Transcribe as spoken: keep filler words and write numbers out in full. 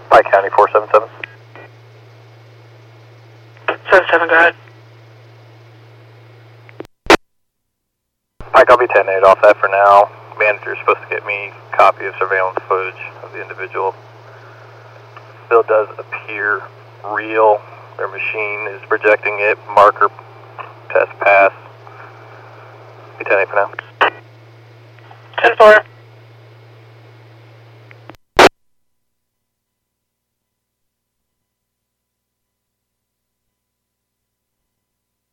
Pike County four seven seven. seven seven, go ahead. Pike, I'll be ten eight off that for now. Manager's supposed to get me a copy of surveillance footage of the individual. Still does appear real. Their machine is projecting it. Marker test pass. Be ten eight for now. ten four.